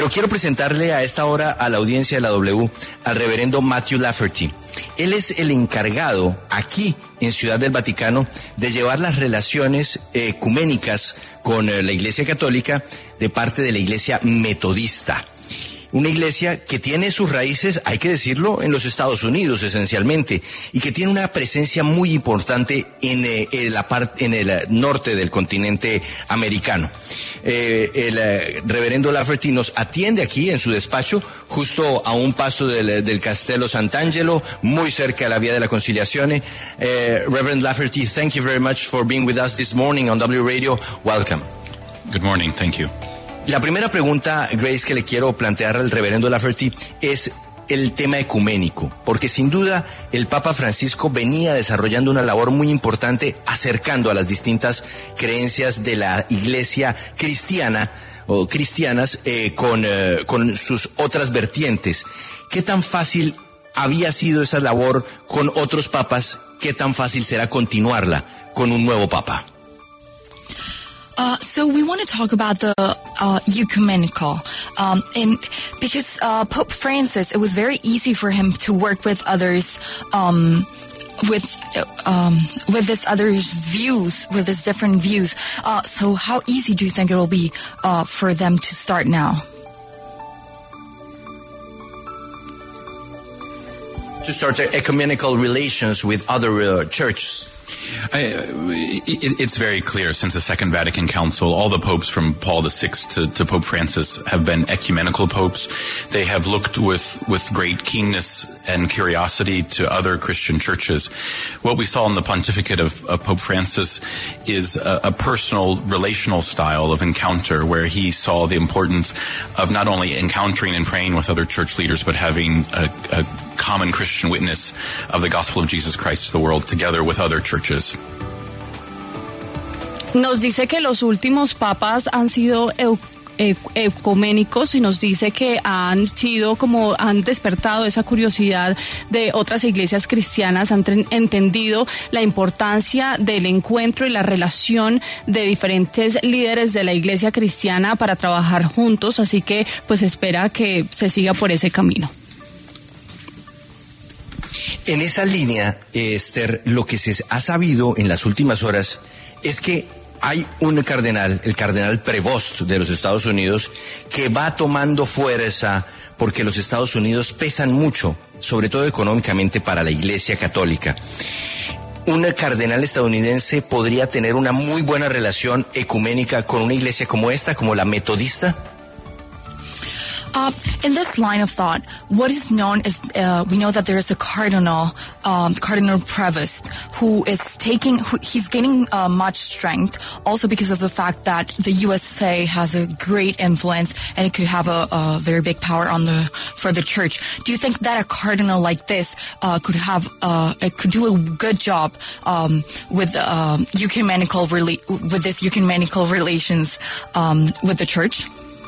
Pero quiero presentarle a esta hora a la audiencia de la W al reverendo Matthew Lafferty. Él es el encargado aquí en Ciudad del Vaticano de llevar las relaciones ecuménicas con la Iglesia Católica de parte de la Iglesia Metodista. Una iglesia que tiene sus raíces, hay que decirlo, en los Estados Unidos esencialmente, y que tiene una presencia muy importante en el norte del continente americano. El reverendo Lafferty nos atiende aquí en su despacho, justo a un paso del Castello Sant'Angelo, muy cerca de la Vía de la Conciliazione. Reverend Lafferty, thank you very much for being with us this morning on W Radio. Welcome. Good morning, thank you. La primera pregunta, Grace, que le quiero plantear al reverendo Lafferty es el tema ecuménico, porque sin duda el Papa Francisco venía desarrollando una labor muy importante acercando a las distintas creencias de la Iglesia cristiana o cristianas con sus otras vertientes. ¿Qué tan fácil había sido esa labor con otros papas? ¿Qué tan fácil será continuarla con un nuevo papa? So we want to talk about the ecumenical, and because Pope Francis, it was very easy for him to work with others, with this others' views, with his different views. So how easy do you think it will be for them to start now? To start ecumenical relations with other churches. It's very clear since the Second Vatican Council, all the popes from Paul VI to Pope Francis have been ecumenical popes. They have looked with great keenness and curiosity to other Christian churches. What we saw in the pontificate of Pope Francis is a personal, relational style of encounter where he saw the importance of not only encountering and praying with other church leaders, but having a common Christian witness of the gospel of Jesus Christ to the world together with other churches. Nos dice que los últimos papas han sido ecuménicos y nos dice que han despertado esa curiosidad de otras iglesias cristianas, han entendido la importancia del encuentro y la relación de diferentes líderes de la iglesia cristiana para trabajar juntos, así que pues espera que se siga por ese camino. En esa línea, Esther, lo que se ha sabido en las últimas horas es que hay un cardenal, el cardenal Prevost de los Estados Unidos, que va tomando fuerza porque los Estados Unidos pesan mucho, sobre todo económicamente, para la Iglesia Católica. ¿Un cardenal estadounidense podría tener una muy buena relación ecuménica con una iglesia como esta, como la metodista? In this line of thought, what is known is we know that there is a cardinal, Cardinal Prevost, he's gaining much strength, also because of the fact that the USA has a great influence and it could have a very big power for the church. Do you think that a cardinal like this could do a good job with ecumenical relations with the church?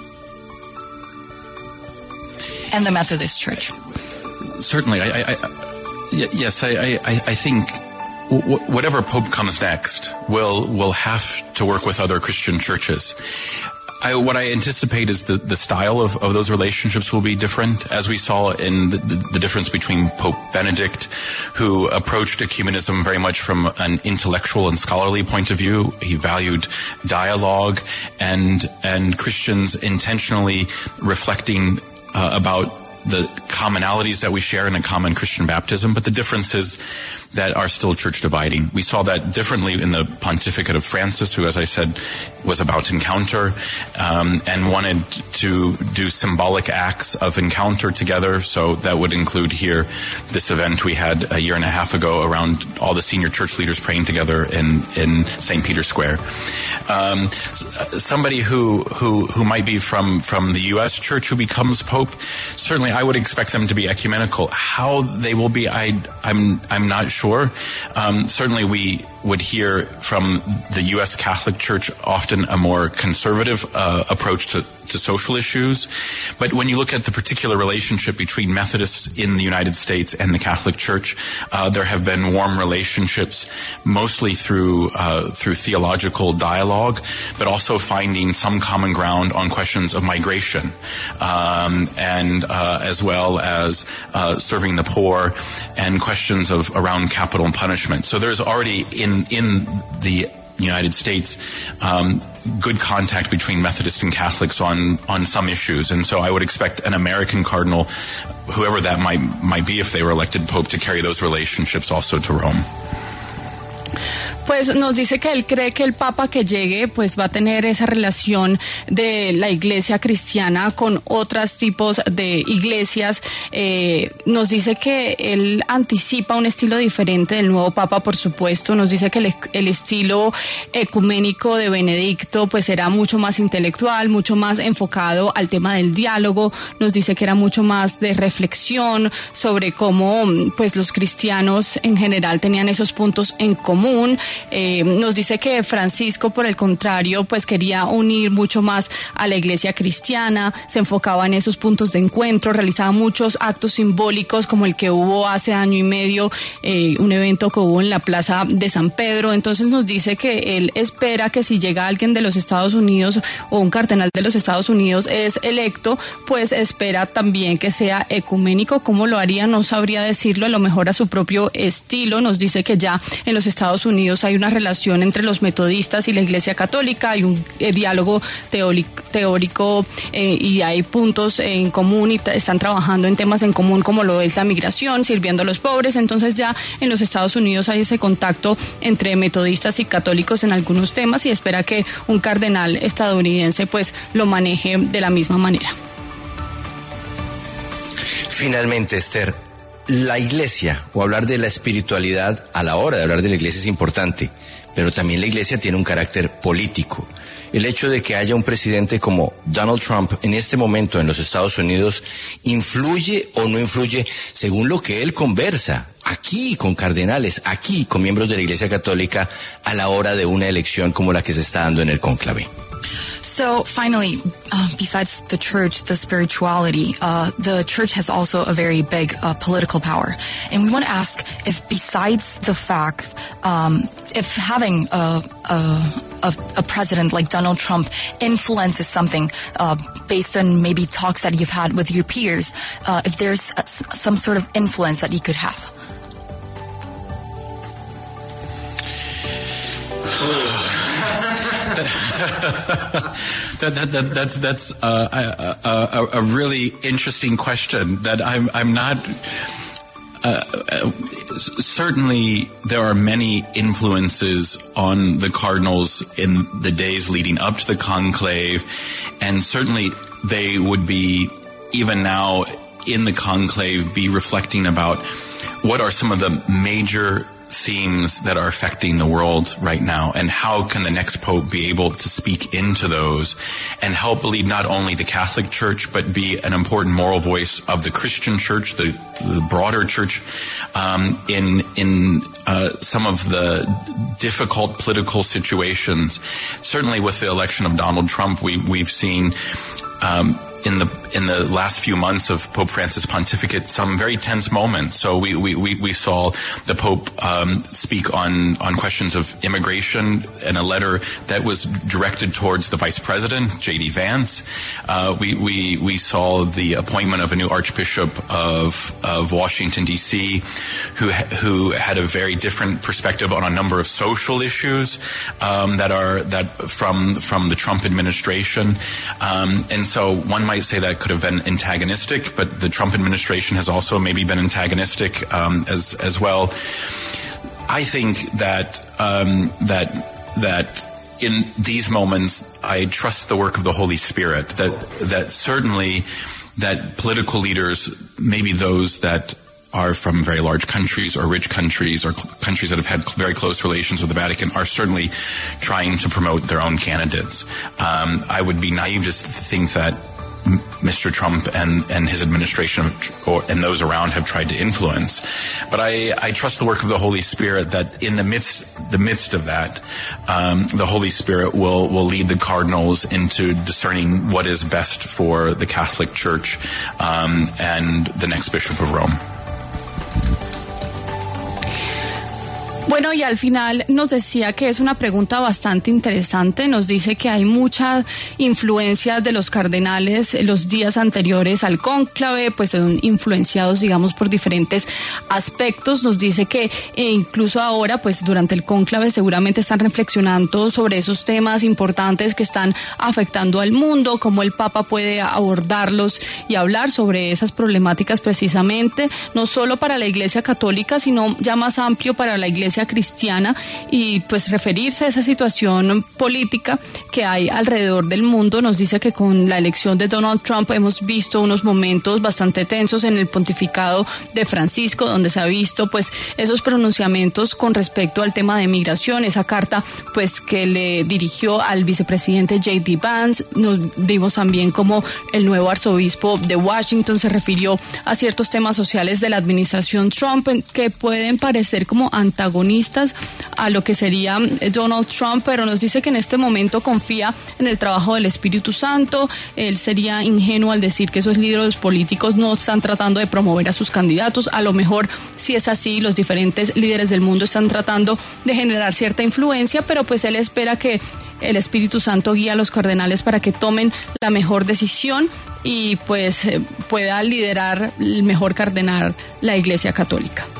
And the Methodist Church. Certainly, yes, I think whatever Pope comes next will have to work with other Christian churches. What I anticipate is the style of those relationships will be different, as we saw in the difference between Pope Benedict, who approached ecumenism very much from an intellectual and scholarly point of view. He valued dialogue and Christians intentionally reflecting about the commonalities that we share in a common Christian baptism, but the differences that are still church dividing. We saw that differently in the pontificate of Francis, who, as I said, was about encounter and wanted to do symbolic acts of encounter together. So that would include here this event we had a year and a half ago around all the senior church leaders praying together in St. Peter's Square. Somebody who might be from the U.S. church who becomes pope, certainly I would expect them to be ecumenical. How they will be, I'm not sure. Certainly we would hear from the U.S. Catholic Church often a more conservative approach to social issues. But when you look at the particular relationship between Methodists in the United States and the Catholic Church, there have been warm relationships, mostly through theological dialogue, but also finding some common ground on questions of migration, and as well as serving the poor and questions around capital and punishment. So there's already in the United States good contact between Methodists and Catholics on some issues, and so I would expect an American cardinal, whoever that might be if they were elected pope, to carry those relationships also to Rome. Pues nos dice que él cree que el Papa que llegue pues va a tener esa relación de la iglesia cristiana con otros tipos de iglesias. Nos dice que él anticipa un estilo diferente del nuevo Papa, por supuesto. Nos dice que el estilo ecuménico de Benedicto pues era mucho más intelectual, mucho más enfocado al tema del diálogo. Nos dice que era mucho más de reflexión sobre cómo pues los cristianos en general tenían esos puntos en común. Nos dice que Francisco, por el contrario, pues quería unir mucho más a la iglesia cristiana, se enfocaba en esos puntos de encuentro, realizaba muchos actos simbólicos como el que hubo hace año y medio, un evento que hubo en la Plaza de San Pedro. Entonces nos dice que él espera que si llega alguien de los Estados Unidos o un cardenal de los Estados Unidos es electo, pues espera también que sea ecuménico. ¿Cómo lo haría? No sabría decirlo, a lo mejor a su propio estilo. Nos dice que ya en los Estados Unidos hay una relación entre los metodistas y la Iglesia Católica, hay un diálogo teórico y hay puntos en común y están trabajando en temas en común como lo es la migración, sirviendo a los pobres. Entonces ya en los Estados Unidos hay ese contacto entre metodistas y católicos en algunos temas y espera que un cardenal estadounidense pues lo maneje de la misma manera. Finalmente, Esther, la iglesia, o hablar de la espiritualidad a la hora de hablar de la iglesia es importante, pero también la iglesia tiene un carácter político. El hecho de que haya un presidente como Donald Trump en este momento en los Estados Unidos influye o no influye según lo que él conversa aquí con cardenales, aquí con miembros de la Iglesia Católica a la hora de una elección como la que se está dando en el cónclave. So finally, besides the church, the spirituality, the church has also a very big political power. And we want to ask if besides the fact, if having a president like Donald Trump influences something based on maybe talks that you've had with your peers, if there's some sort of influence that he could have. That's a really interesting question that I'm not. Certainly, there are many influences on the cardinals in the days leading up to the conclave, and certainly they would be, even now in the conclave, be reflecting about what are some of the major themes that are affecting the world right now, and how can the next pope be able to speak into those and help lead not only the Catholic Church but be an important moral voice of the Christian Church, the broader church, in some of the difficult political situations. Certainly with the election of Donald Trump, we've seen in the last few months of Pope Francis' pontificate some very tense moments. So we saw the Pope speak on questions of immigration in a letter that was directed towards the Vice President, J.D. Vance. We saw the appointment of a new Archbishop of Washington, D.C., who had a very different perspective on a number of social issues that from the Trump administration. And so one might say that could have been antagonistic, but the Trump administration has also maybe been antagonistic as well. I think that in these moments, I trust the work of the Holy Spirit. That certainly that political leaders, maybe those that are from very large countries or rich countries or countries that have had very close relations with the Vatican, are certainly trying to promote their own candidates. I would be naive just to think that Mr. Trump and his administration and those around have tried to influence. But I trust the work of the Holy Spirit that in the midst of that, the Holy Spirit will lead the cardinals into discerning what is best for the Catholic Church and the next Bishop of Rome. Bueno, y al final nos decía que es una pregunta bastante interesante. Nos dice que hay mucha influencia de los cardenales los días anteriores al cónclave, pues son influenciados, digamos, por diferentes aspectos. Nos dice que incluso ahora, pues durante el cónclave seguramente están reflexionando sobre esos temas importantes que están afectando al mundo, cómo el Papa puede abordarlos y hablar sobre esas problemáticas precisamente, no solo para la Iglesia Católica, sino ya más amplio para la Iglesia cristiana, y pues referirse a esa situación política que hay alrededor del mundo. Nos dice que con la elección de Donald Trump hemos visto unos momentos bastante tensos en el pontificado de Francisco, donde se ha visto pues esos pronunciamientos con respecto al tema de migración, esa carta pues que le dirigió al vicepresidente J.D. Vance. Nos vimos también como el nuevo arzobispo de Washington se refirió a ciertos temas sociales de la administración Trump que pueden parecer como antagonistas a lo que sería Donald Trump, pero nos dice que en este momento confía en el trabajo del Espíritu Santo. Él sería ingenuo al decir que esos líderes políticos no están tratando de promover a sus candidatos. A lo mejor sí es así, los diferentes líderes del mundo están tratando de generar cierta influencia, pero pues él espera que el Espíritu Santo guíe a los cardenales para que tomen la mejor decisión y pues pueda liderar el mejor cardenal la Iglesia Católica.